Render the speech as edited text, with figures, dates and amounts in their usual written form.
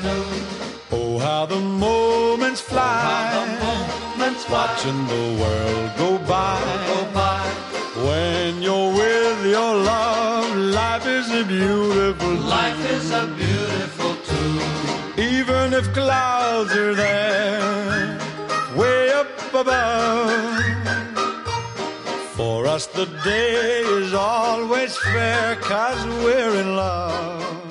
Oh, how the moments fly, watching the world go by. When you're with your love, life is a beautiful tune. Life is a beautiful tune. Even if clouds are there, way up above, for us the day is always fair, 'cause we're in love.